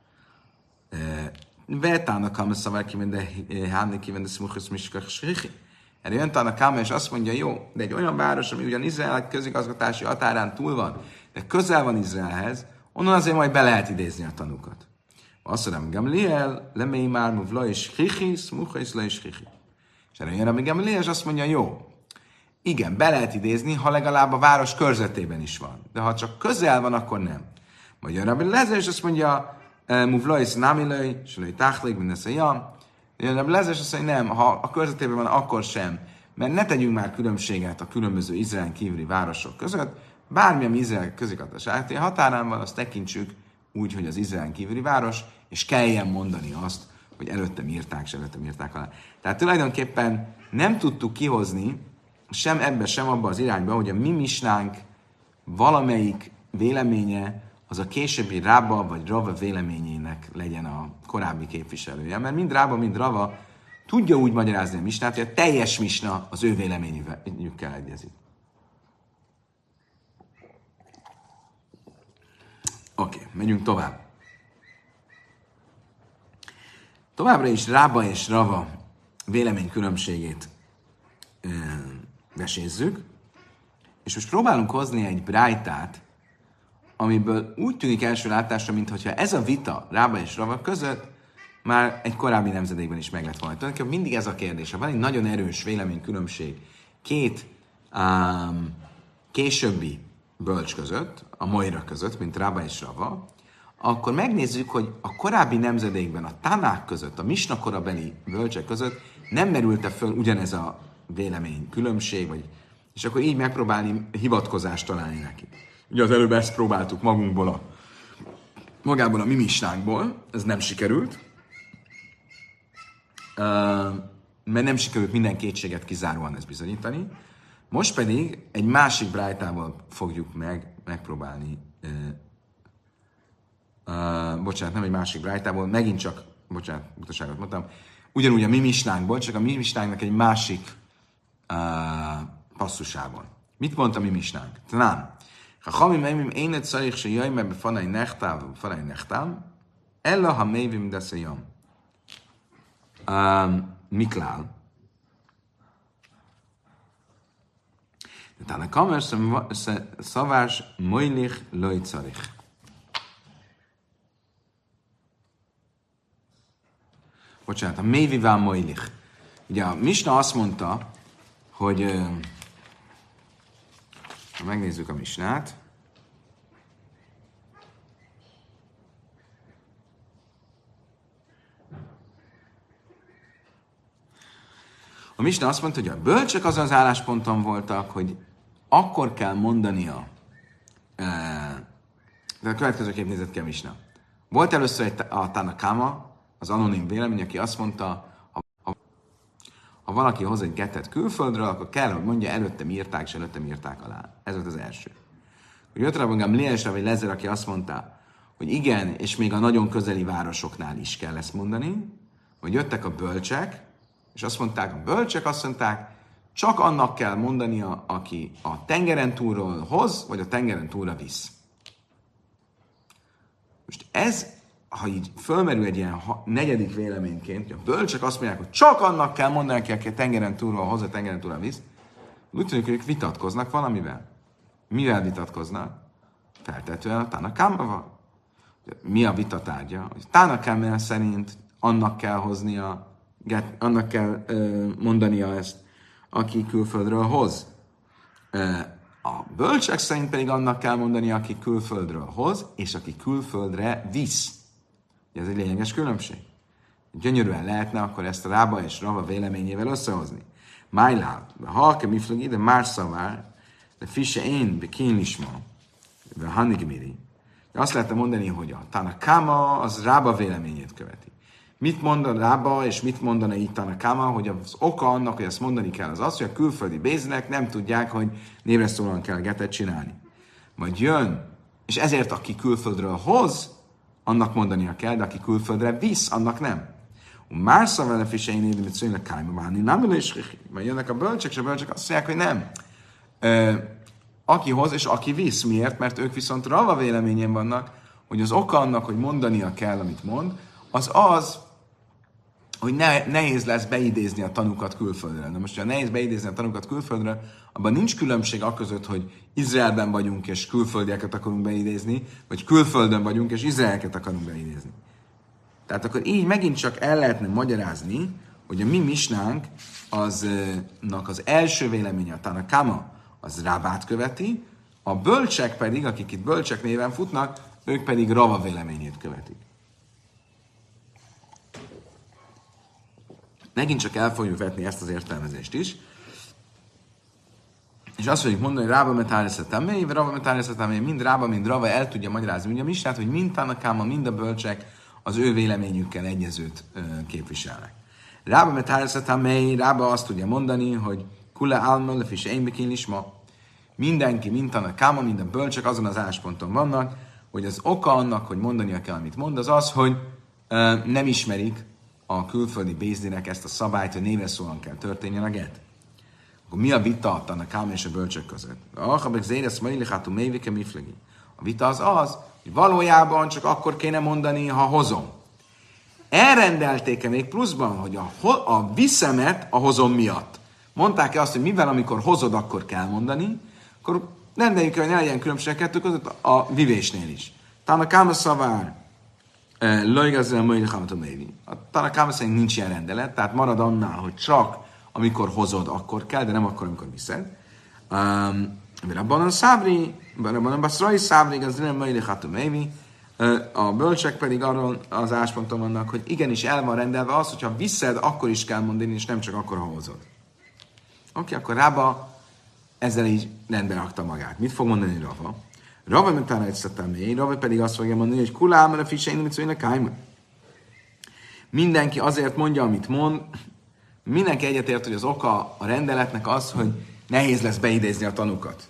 Vetának kamaszavar kivende hádni kivende smuchus miskach srichi. Erre jön Tanakama, és azt mondja, jó, de egy olyan város, ami ugyan Izrael közigazgatási határán túl van, de közel van Izraelhez, onnan azért majd be lehet idézni a tanukat. Azt mondom, Gamliel, lemély már muvla és srichi, smuchus le és srichi. És erre jön Rabbi Gamliel, és azt mondja, jó, igen, be lehet idézni, ha legalább a város körzetében is van. De ha csak közel van, akkor nem. Majd jön Rabbi Lezer, és azt mondja, muvlais námilai, és lőj táchlik, mindesze jam. Jön Rabbi Lezer, és azt mondja, nem, ha a körzetében van, akkor sem. Mert ne tegyünk már különbséget a különböző Izrael kívüli városok között. Bármi, ami Izrael közigazgatási határán van, azt tekintsük úgy, hogy az Izrael kívüli város, és kelljen mondani azt, hogy előttem írták, és előttem írták alá. Tehát tulajdonképpen nem tudtuk kihozni sem ebbe, sem abba az irányba, hogy a mi misnánk valamelyik véleménye az a későbbi Rába vagy Rava véleményének legyen a korábbi képviselője. Mert mind Rába, mind Rava tudja úgy magyarázni a misnát, hogy a teljes misna az ő véleményükkel egyezik. Oké, megyünk tovább. Továbbra is Rába és Rava véleménykülönbségét vesézzük, és most próbálunk hozni egy brájtát, amiből úgy tűnik első látásra, mintha ez a vita Rába és Rava között már egy korábbi nemzedékben is meg lett volna. Tulajdonképpen mindig ez a kérdés. Ha van egy nagyon erős véleménykülönbség két későbbi bölcs között, a Moira között, mint Rába és Rava, akkor megnézzük, hogy a korábbi nemzedékben, a Tanák között, a Misna korabeli bölcsek között nem merült-e föl ugyanez a vélemény különbség, és akkor így megpróbálni hivatkozást találni neki. Ugye az előbb ezt próbáltuk magából a mi misnánkból, ez nem sikerült, mert nem sikerült minden kétséget kizáróan ezt bizonyítani. Most pedig egy másik brájtával fogjuk megpróbálni, nem egy másik brájtából, megint csak, butaságot mondtam, ugyanúgy a mi misnánkból, csak a mi misnánknak egy másik passzusában. Mit mondta a mi misnánk? Tanám. Chachamim emim énet szarich se jöjj be fanai nechtám, ella ha mévim desze jom. Miklál. Tehát a kamer szavás mojlich loj szarich. Bocsánat, a mévivá mojlich. Ugye a misna azt mondta, hogy ha megnézzük a misnát, a misna azt mondta, hogy a bölcsek azon az állásponton voltak, hogy akkor kell mondania, de a következőképp nézett ki a misna. Volt először a Tanakáma, az anonim vélemény, aki azt mondta, ha valaki hoz egy getet külföldről, akkor kell, hogy mondja, előttem írták, és előttem írták alá. Ez volt az első. Jött rá magam Liesre, vagy Lezer, aki azt mondta, hogy igen, és még a nagyon közeli városoknál is kell ezt mondani, hogy jöttek a bölcsek, és azt mondták, csak annak kell mondania, aki a tengeren túlról hoz, vagy a tengeren túlra visz. Most ez, ha így fölmerül egy ilyen negyedik véleményként, hogy a bölcsek azt mondják, hogy csak annak kell mondani, aki a tengeren túlról hoz, a tengeren túlra visz, úgy tűnik, hogy ők vitatkoznak valamivel. Mivel vitatkoznak? Feltetően a Tanakámával. Mi a vita tárgya? Tanakámel szerint annak kell hoznia, annak kell mondania ezt, aki külföldről hoz. A bölcsek szerint pedig annak kell mondania, aki külföldről hoz, és aki külföldre visz. Ez egy lényeges különbség. Gyönyörűen lehetne akkor ezt a Rába és Rava véleményével összehozni. Májlál, halke miflagi, de más szavár, de fisse én, de kínlisma, de hanigmiri. Azt lehetne mondani, hogy a Tanakáma az Rába véleményét követi. Mit mond a Rába, és mit mondana itt Tanakáma, hogy az oka annak, hogy ezt mondani kell, az az, hogy a külföldi béznek nem tudják, hogy névre szólóan kell getet csinálni. Majd jön, és ezért aki külföldről hoz, annak mondania kell, de aki külföldre visz, annak nem. Már szavele fisein édi, mit szólnak kájma válni, nem is, majd jönnek a bölcsek, és a bölcsek azt mondják, hogy nem. Aki hoz, és aki visz. Miért? Mert ők viszont Rava véleményen vannak, hogy az oka annak, hogy mondania kell, amit mond, az, hogy nehéz lesz beidézni a tanukat külföldre. Na most, ha nehéz beidézni a tanukat külföldre, abban nincs különbség aközött, hogy Izraelben vagyunk, és külföldieket akarunk beidézni, vagy külföldön vagyunk, és izraeleket akarunk beidézni. Tehát akkor így megint csak el lehetne magyarázni, hogy a mi misnánk az első véleménye, a Tanakáma, az Rábát követi, a bölcsek pedig, akik itt bölcsek néven futnak, ők pedig Rava véleményét követik. Megint csak el fogjuk vetni ezt az értelmezést is, és azt fogjuk mondani, hogy Rába metárészetemé, vagy Rava metárészetemé, mind Rába, mind Rava el tudja magyarázni, ugye a misnát, hogy mind Tanakáma, mind a bölcsek az ő véleményükkel egyezőt képviselnek. Rába metárészetemé, Rába azt tudja mondani, hogy Kula alma lefis én lisma. Mindenki, mind Tanakáma, mind a bölcsek azon az állásponton vannak, hogy az oka annak, hogy mondania kell, amit mond, az az, hogy nem ismerik a külföldi bézdinek ezt a szabályt, hogy névre szólóan kell történjen a get. Akkor mi a vita a Tanakáma és a bölcsök között? A vita az, hogy valójában csak akkor kéne mondani, ha hozom. Elrendelték-e még pluszban, hogy a viszemet a hozom miatt? Mondták-e azt, hogy mivel amikor hozod, akkor kell mondani, akkor rendeljük, hogy ne legyen különbség kettő között a vivésnél is. Tanakáma szavár, lőjgezzel möjjelekámatom mévi. A Tanakáma szerint nincs ilyen rendelet, tehát marad annál, hogy csak amikor hozod, akkor kell, de nem akkor, amikor viszed. Abban a baszrai szábri, az nem möjjelekámatom mévi. A bölcsek pedig arról az állásponton vannak, hogy igenis el van rendelve az, hogyha viszed, akkor is kell mondani, és nem csak akkor, ha hozod. Oké, akkor Rába ezzel így rendbe rakta magát. Mit fog mondani Rava? Rava mentára egyszetemé, Rava pedig azt fogja mondani, hogy kulám, a fisein, mit szólnak kájma. Mindenki azért mondja, amit mond. Mindenki egyetért, hogy az oka a rendeletnek az, hogy nehéz lesz beidézni a tanukat.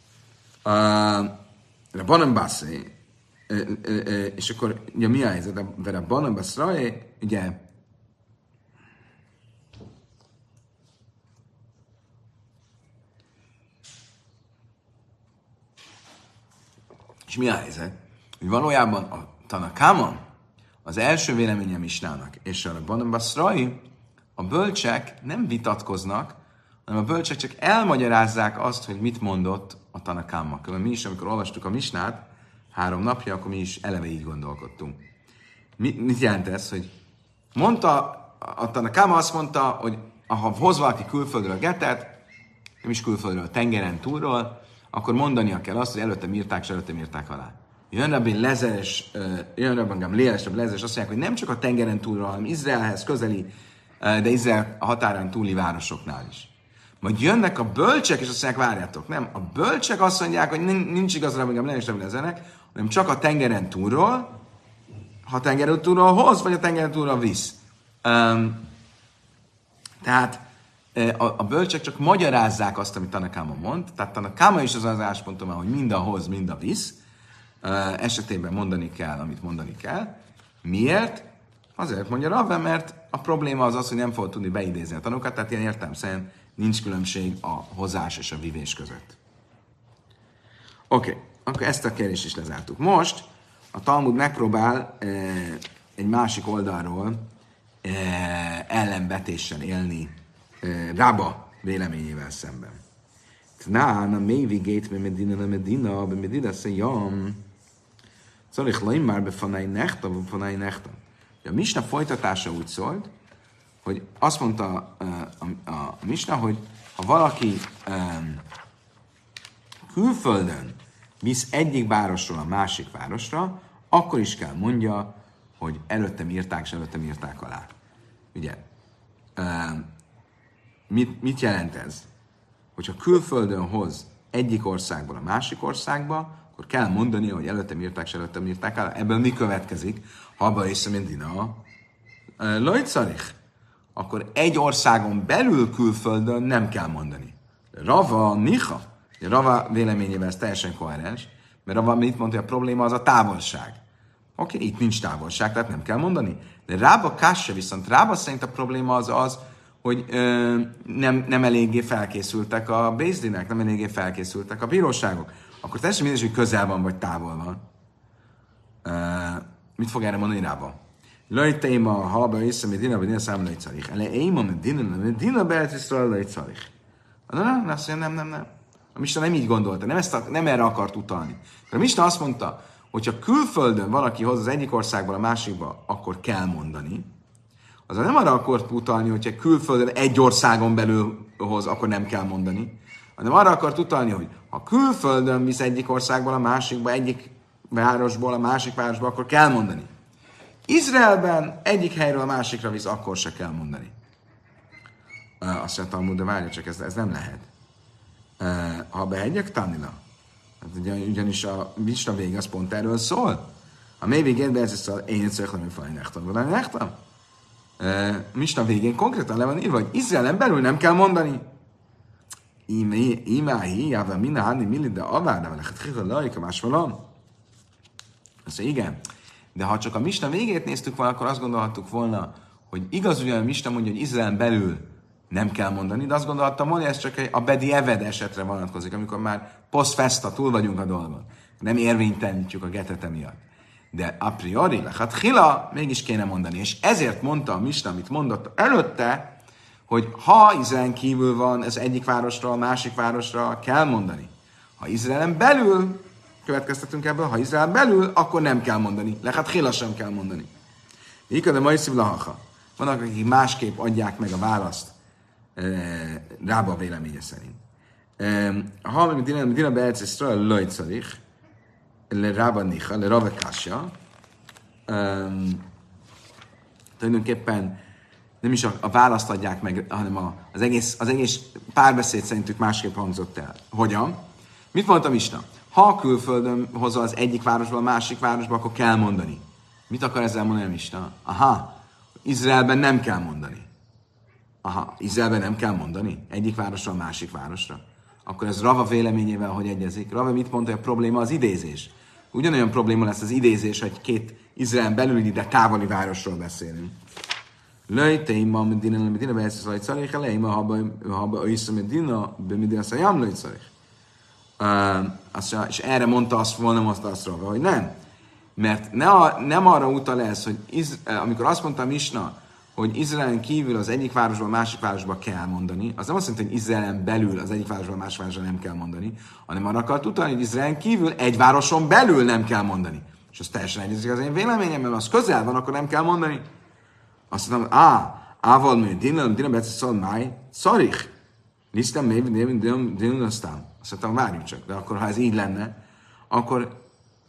Rabbanan basszé, és akkor ugye mi a helyzet? Rabbanan basszé, ugye és mi a helyzet? Hogy valójában a Tanakáma, az első véleménye Misnának, és a Rabbanan basszé, a bölcsek nem vitatkoznak, hanem a bölcsek csak elmagyarázzák azt, hogy mit mondott a Tanakáma. Mi is, amikor olvastuk a Misnát 3 napja, akkor mi is eleve így gondolkodtunk. Mit jelent ez, hogy mondta, a Tanakáma azt mondta, hogy ha hoz valaki külföldről getet, nem is külföldről, tengeren túlról, akkor mondania kell azt, hogy előttem írták, és előttem írták alá. Jön Rabbi Lezeres, Lezeres, azt mondják, hogy nem csak a tengeren túlról, hanem Izraelhez közeli, de Izrael határán túli városoknál is. Vagy jönnek a bölcsek, és azt mondják, várjátok, nem. A bölcsek azt mondják, hogy nincs igazra, még nem is ezenek, hanem csak a tengeren túlról, ha a tengeren túlról hoz, vagy a tengeren túlról visz. Tehát a bölcsek csak magyarázzák azt, amit Tanakáma mond. Tehát Tanakáma is az álláspontom, hogy mind a hoz, mind a visz. Esetében mondani kell, amit mondani kell. Miért? Azért mondja Rava, mert a probléma az, hogy nem fog tudni beidézni a tanúkat, tehát ilyen értelemszerűen nincs különbség a hozás és a vivés között. Oké, akkor ezt a kérdést is lezártuk. Most a Talmud megpróbál egy másik oldalról ellenvetéssel élni Rába véleményével szemben. Tnán a mévigét be Medina szejam szorich laim már befanai nechta. A Misna folytatása úgy szólt, hogy azt mondta a Misna, hogy ha valaki külföldön visz egyik városról a másik városra, akkor is kell mondja, hogy előttem írták, és előttem írták alá. Ugye, mit jelent ez? Hogyha külföldön hoz egyik országból a másik országba, akkor kell mondani, hogy előttem írták, és előttem írták alá. Ebből mi következik? Ha abba észre Medina lojcarich, akkor egy országon belül külföldön nem kell mondani. Rava nicha. Rava véleményével ez teljesen koherens, mert Rava mit mondta, hogy a probléma az a távolság. Oké, itt nincs távolság, tehát nem kell mondani. De Rába Kasse viszont Rába szerint a probléma az, hogy nem eléggé felkészültek a bézdinek, nem eléggé felkészültek a bíróságok. Akkor teljesen mindegy, hogy közel van, vagy távol van. Mit fog erre mondani Rába? Lojtéma, halba észre, Medina, Medina számla egy szarich. Éma, Medina, Beátrisztral, lejt szarich. Nem, azt mondja, nem. A Misna nem így gondolta, nem erre akart utalni. De a Misna azt mondta, hogyha külföldön valaki hoz az egyik országból a másikba, akkor kell mondani. Azaz nem arra akart utalni, hogyha külföldön egy országon belül hoz, akkor nem kell mondani. Hanem arra akart utalni, hogy ha külföldön visz egyik országból a másikba, egyik városból a másik városba, akkor kell mondani. Izraelben egyik helyről a másikra visz, akkor se kell mondani. Azt mondta Talmud, de várja csak, ez nem lehet. Ha behegyek, Tanila. Hát ugyanis a Misna vége az pont erről szól. A mély végén ez szól, én szöklem, hogy fajn nechtam, vagy nechtam. Misna végén konkrétan le van írva, hogy Izraelen belül nem kell mondani. Imáhi, jává minna hánni millide avár, de lehet hívni lajka másvalon. Azt mondja, igen. De ha csak a Misna végét néztük volna, akkor azt gondolhattuk volna, hogy igaz ugyan a Misna mondja, hogy Izraelen belül nem kell mondani, de azt gondolhattam volna, hogy ez csak a Bedi Eved esetre vonatkozik, amikor már post festa, túl vagyunk a dolgon. Nem érvénytelenítjük a getete miatt. De a priori, hát hila, mégis kéne mondani. És ezért mondta a Misna, amit mondott előtte, hogy ha Izraelen kívül van, ez egyik városra, a másik városra kell mondani. Ha Izraelen belül, következtetünk ebből, ha Izrael belül, akkor nem kell mondani. Hát hila sem kell mondani. Ika de majszív lahacha. Vannak, akik másképp adják meg a választ Rába véleménye szerint. Ha Medina Beátrisztral lojcarich, le Rába nicha, le Rava Kasja, tulajdonképpen nem is a választ adják meg, hanem az egész párbeszéd szerintük másképp hangzott el. Hogyan? Mit mondta Misna? Ha a külföldön hozza az egyik városba a másik városba, akkor kell mondani. Mit akar ezzel mondani a Misna? Izraelben nem kell mondani. Izraelben nem kell mondani? Egyik városra a másik városra. Akkor ez Rava véleményével hogy egyezik? Rava mit mondta, hogy a probléma az idézés. Ugyanolyan probléma lesz az idézés, hogy két Izrael belüli, de távoli városról beszélünk. Lejtéma Medina behetsz lejcarich, elejma haba iszra Medina szajam lejcarich. És erre mondta azt Rava, hogy nem. Mert nem arra utal ez, hogy amikor azt mondta Misna, hogy Izraelen kívül az egyik városban, a másik városban kell mondani, az nem azt jelenti, hogy Izraelen belül az egyik városban, a másik városban nem kell mondani, hanem arra akart utalni, hogy Izraelen kívül egy városon belül nem kell mondani. És az teljesen egyezik az én véleményem, mert az közel van, akkor nem kell mondani. Azt mondom, ával mi, dina beceszol máj, szarich. Lisztem még, dina aztán. Azt mondtam, várjunk csak, de akkor ha ez így lenne, akkor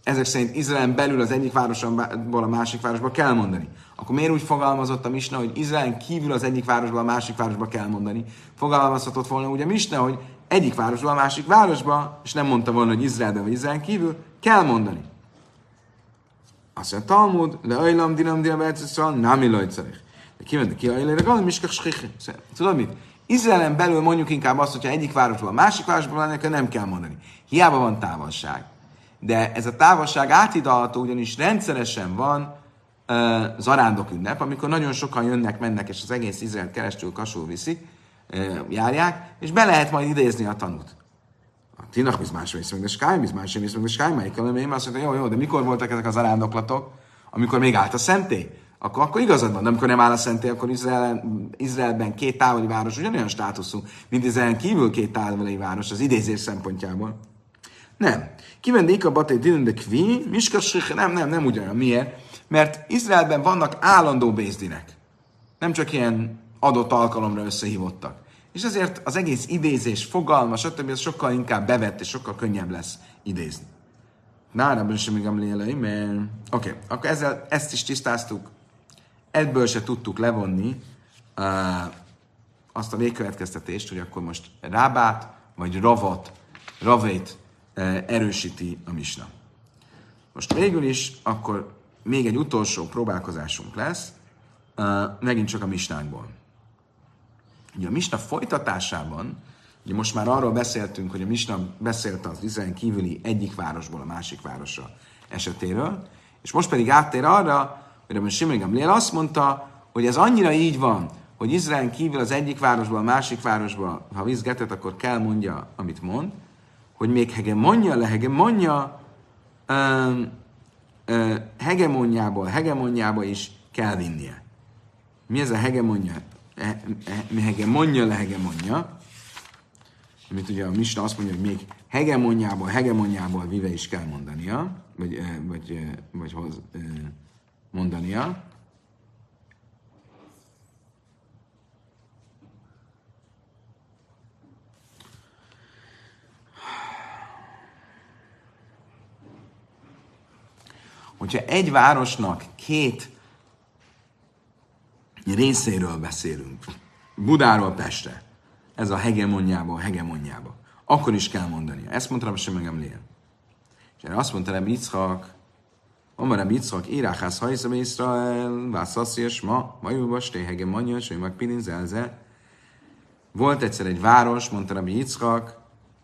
ezek szerint Izraelen belül az egyik városból a másik városba kell mondani. Akkor miért úgy fogalmazott a Misna, hogy Izraelen kívül az egyik városból a másik városba kell mondani? Fogalmazhatott volna ugye a Misna, hogy egyik városból a másik városba, és nem mondta volna, hogy Izraelben vagy Izraelen kívül, kell mondani. Azt mondja, Talmud, le ajlam dinam dinam elceszal, námi lajcarich. De kiment ki ajlére, galim miskak schich. Tudod mit? Izraelen belül mondjuk inkább azt, hogyha egyik városból a másik városból lenne, akkor nem kell mondani. Hiába van távolság. De ez a távolság átidalható, ugyanis rendszeresen van zarándok ünnep, amikor nagyon sokan jönnek, mennek, és az egész Izraelt keresztül kasul viszik, járják, és be lehet majd idézni a tanút. A Tinach bizmás vész meg, de Skály bizmás vész meg, de Skály melyik én azt mondta, jó, de mikor voltak ezek a zarándoklatok? Amikor még állt a szentély? Akkor igazad van, de amikor nem áll a szentély, akkor Izraelben két távoli város ugyanolyan státuszú, mint Izraelen kívül két távoli város az idézés szempontjából. Nem. Kivennék a baté dinende kvi, miskas nem ugyanolyan. Miért? Mert Izraelben vannak állandó bézdinek. Nem csak ilyen adott alkalomra összehívottak. És ezért az egész idézés, fogalma, stb. Ez sokkal inkább bevett, és sokkal könnyebb lesz idézni. Nárabban sem még emlélei, mert... Oké, akkor ezzel ezt is tisztáztuk. Ebből se tudtuk levonni azt a végkövetkeztetést, hogy akkor most Rábát, vagy Ravét erősíti a Misna. Most végül is, akkor még egy utolsó próbálkozásunk lesz, megint csak a Misnákból. Ugye a Misna folytatásában, ugye most már arról beszéltünk, hogy a Misna beszélt az Izraelen kívüli egyik városból a másik városra esetéről, és most pedig áttér arra, hogy a Simon Gamliel azt mondta, hogy ez annyira így van, hogy Izraelen kívül az egyik városból a másik városba, ha visz getet, akkor kell mondja, amit mond, hogy még hegemoniából is kell vinnie. Mi ez a hegemonia? Hegemonia, amit ugye a Misna azt mondja, hogy még hegemoniából vive is kell mondania, vagy mondania. Hogyha egy városnak két részéről beszélünk, Budáról Pestre, ez a hegemoniába, akkor is kell mondania. Ezt mondta Rabbi Shimon Gamliel. És erre azt mondta Rabbi Yitzchak, Rabbi Yitzchak, Iráchász hajszab Israel, Vászaszias ma, Majulbasté, hegemonia, és meg Pilin zelze. Volt egyszer egy város, mondta Rabbi Yitzchak,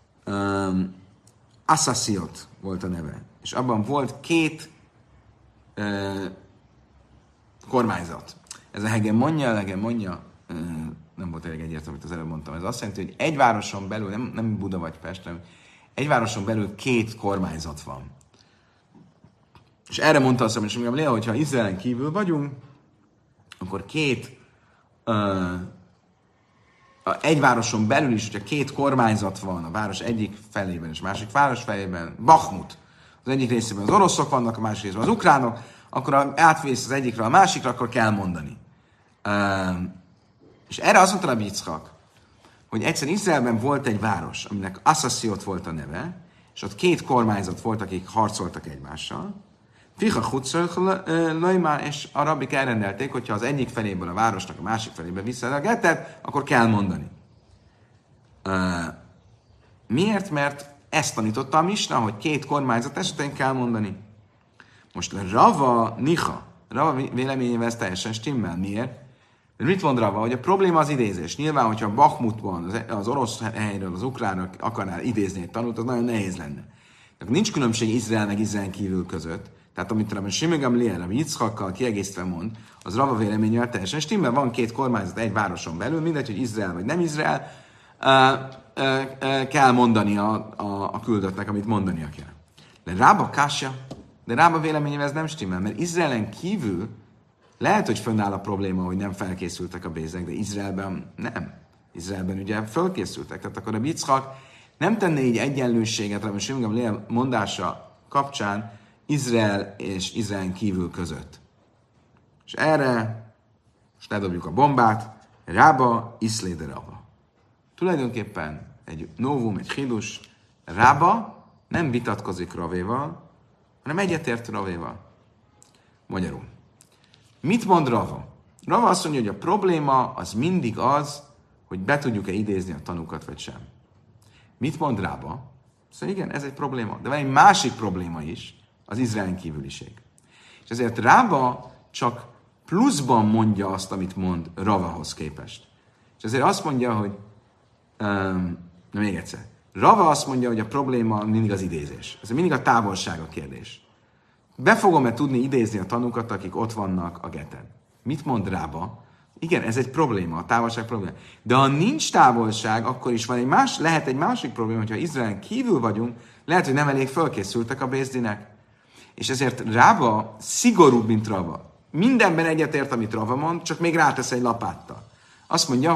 Assasiot volt a neve. És abban volt két kormányzat. Ez a hegemonia, nem volt elég egyértelmű, amit az előbb mondtam. Ez azt jelenti, hogy egy városon belül, nem Buda vagy Pest, hanem egy városon belül két kormányzat van. És erre mondta azt, hogy Léa, hogyha Izraelen kívül vagyunk, akkor egy városon belül is, hogyha két kormányzat van a város egyik felében és másik város felében, Bachmut, az egyik részében az oroszok vannak, a másik részében az ukránok, akkor átvész az egyikre a másikra, akkor kell mondani. És erre azt mondta a Yitzchak, hogy egyszer Izraelben volt egy város, aminek Assasiot volt a neve, és ott két kormányzat volt, akik harcoltak egymással. Ficha Chutzor Lajmán, és a rabbik elrendelték, hogyha az egyik feléből a városnak a másik felébe vissza a gettet, akkor kell mondani. Miért? Mert ezt tanította a Misna, hogy két kormányzat esetén kell mondani. Most Rava véleményével ez teljesen stimmel. Miért? De mit mond Rava? Hogy a probléma az idézés. Nyilván, hogyha Bachmutban, az orosz helyről az ukránok akarnál idézni egy tanút, az nagyon nehéz lenne. De nincs különbség Izrael meg Izrael kívül között. Tehát amit Rabbi Shimon Gamliel, Rabbi Yitzchakkal kiegészítve mond, az Rava véleményével teljesen stimmel. Van két kormányzat egy városon belül, mindegy, hogy Izrael vagy nem Izrael, kell mondani a küldöttnek, amit mondania kell. De Rába Kásja, de Rába véleményével ez nem stimmel, mert Izraelen kívül lehet, hogy fönnáll a probléma, hogy nem felkészültek a bézek, de Izraelben nem. Izraelben ugye felkészültek. Tehát akkor a Yitzchak nem tenne így egyenlőséget Rabbi Shimon Gamliel mondása kapcsán Izrael és Izraelen kívül között. És erre most ledobjuk a bombát, Rába, Iszléde Rava. Tulajdonképpen egy novum, egy hidus, Rába nem vitatkozik Ravéval, hanem egyetért Ravéval. Magyarul. Mit mond Rava? Rava azt mondja, hogy a probléma az mindig az, hogy be tudjuk-e idézni a tanúkat, vagy sem. Mit mond Rába? Szóval igen, ez egy probléma. De van egy másik probléma is, az Izraelin kívüliség. És ezért Rába csak pluszban mondja azt, amit mond Ravahoz képest. És ezért azt mondja, hogy na még egyszer. Rava azt mondja, hogy a probléma mindig az idézés. Ez mindig a távolság a kérdés. Be fogom-e tudni idézni a tanúkat, akik ott vannak a geten? Mit mond Rába? Igen, ez egy probléma, a távolság probléma. De ha nincs távolság, akkor is van lehet egy másik probléma, hogyha Izraelen kívül vagyunk, lehet, hogy nem elég fölkészültek a bézdinek. És ezért Rába szigorúbb, mint Rava. Mindenben egyetért, amit Rava mond, csak még rátesz egy lapáttal. Azt mondja,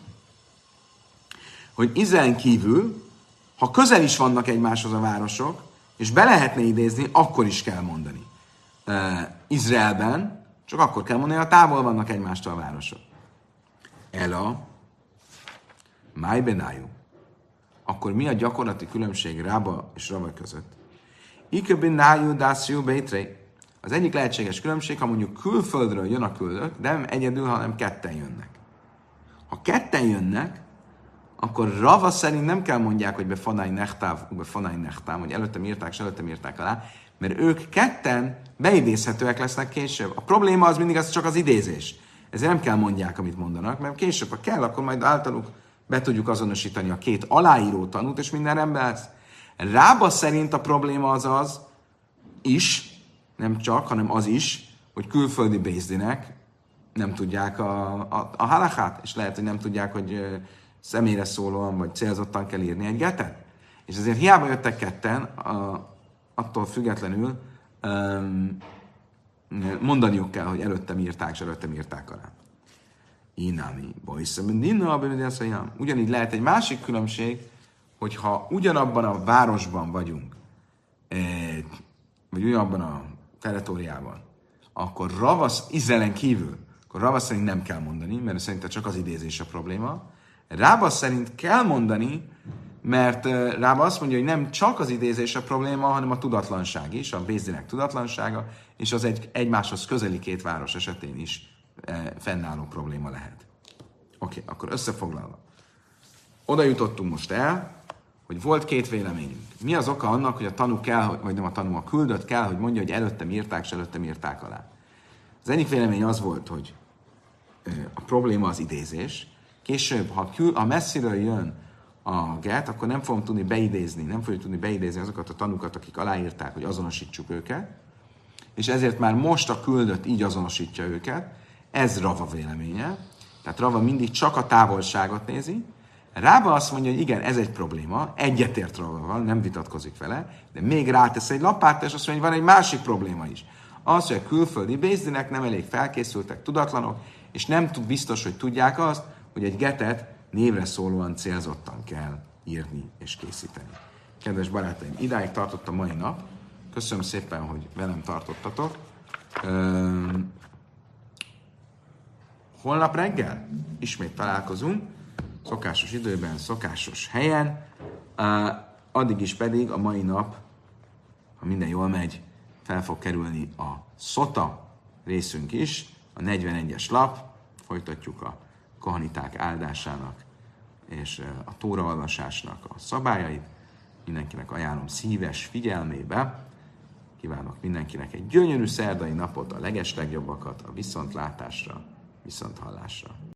hogy Izraelen kívül, ha közel is vannak egymáshoz a városok, és be lehetne idézni, akkor is kell mondani. Izraelben csak akkor kell mondani, ha távol vannak egymástól a városok. Ela, máj benájú. Akkor mi a gyakorlati különbség Rába és Rava között? Ikebin nájú dászjú bétré. Az egyik lehetséges különbség, ha mondjuk külföldről jön a küldött, de nem egyedül, hanem ketten jönnek. Ha ketten jönnek, akkor Rava szerint nem kell mondják, hogy befanai nechtám, hogy előttem írták, és előttem írták alá, mert ők ketten beidézhetőek lesznek később. A probléma az mindig az csak az idézés. Ezért nem kell mondják, amit mondanak, mert később, ha kell, akkor majd általuk be tudjuk azonosítani a két aláíró tanút, és minden rendben lesz. Rába szerint a probléma az is, nem csak, hanem az is, hogy külföldi bézdinek nem tudják a halachát, és lehet, hogy nem tudják, hogy személyre szólóan, vagy célzottan kell írni egy getet. És ezért hiába jöttek ketten, attól függetlenül mondaniuk kell, hogy előttem írták, és előttem írták alá. Inámi, ugyanígy lehet egy másik különbség, hogyha ugyanabban a városban vagyunk, vagy ugyanabban a territóriában, akkor Ravasz Izraelen kívül, akkor Rava szerint nem kell mondani, mert szerinte csak az idézés a probléma. Rába szerint kell mondani, mert Rába azt mondja, hogy nem csak az idézés a probléma, hanem a tudatlanság is, a bézdinek tudatlansága, és az egymáshoz közeli két város esetén is fennálló probléma lehet. Oké, akkor összefoglalva. Oda jutottunk most el, hogy volt két véleményünk. Mi az oka annak, hogy a tanú kell, vagy nem a tanú, a küldött kell, hogy mondja, hogy előttem írták, és előttem írták alá. Az egyik vélemény az volt, hogy a probléma az idézés. Később, ha messziről jön a get, akkor nem fogjuk tudni beidézni azokat a tanúkat, akik aláírták, hogy azonosítsuk őket, és ezért már most a küldött így azonosítja őket. Ez Rava véleménye. Tehát Rava mindig csak a távolságot nézi. Rába azt mondja, hogy igen, ez egy probléma, egyetért Ravaval, nem vitatkozik vele, de még rátesz egy lapát, és azt mondja, hogy van egy másik probléma is. Az, hogy a külföldi bézdinek nem elég felkészültek, tudatlanok, és nem biztos, hogy tudják azt, hogy egy getet névre szólóan célzottan kell írni és készíteni. Kedves barátaim, idáig tartott a mai nap. Köszönöm szépen, hogy velem tartottatok. Holnap reggel ismét találkozunk, szokásos időben, szokásos helyen. Addig is pedig a mai nap, ha minden jól megy, fel fog kerülni a Szota részünk is, a 41-es lap. Folytatjuk a kohaniták áldásának és a tóraolvasásnak a szabályait. Mindenkinek ajánlom szíves figyelmébe. Kívánok mindenkinek egy gyönyörű szerdai napot, a legeslegjobbakat, a viszontlátásra, viszonthallásra.